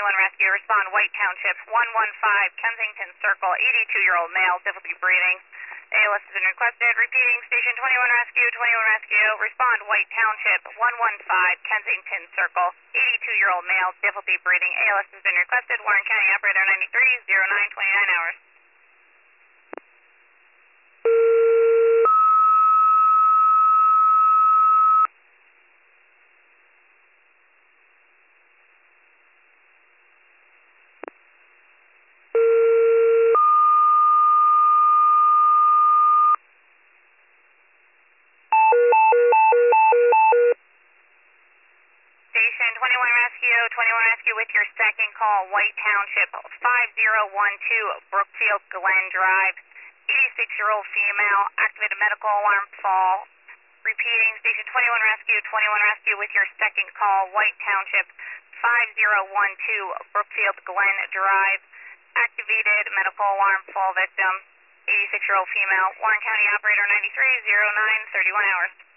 Rescue, respond White Township, 115 Kensington Circle, 82-year-old male, difficulty breathing. ALS has been requested. Repeating, Station 21 Rescue, respond White Township, 115 Kensington Circle, 82-year-old male, difficulty breathing. ALS has been requested. Warren County Operator 93, 0929 hours. Station 21 Rescue with your second call, White Township, 5012 Brookfield Glen Drive, 86-year-old female, activated medical alarm fall. Repeating, Station 21 Rescue with your second call, White Township, 5012 Brookfield Glen Drive, activated medical alarm fall victim, 86-year-old female, Warren County Operator 93, 0931 hours.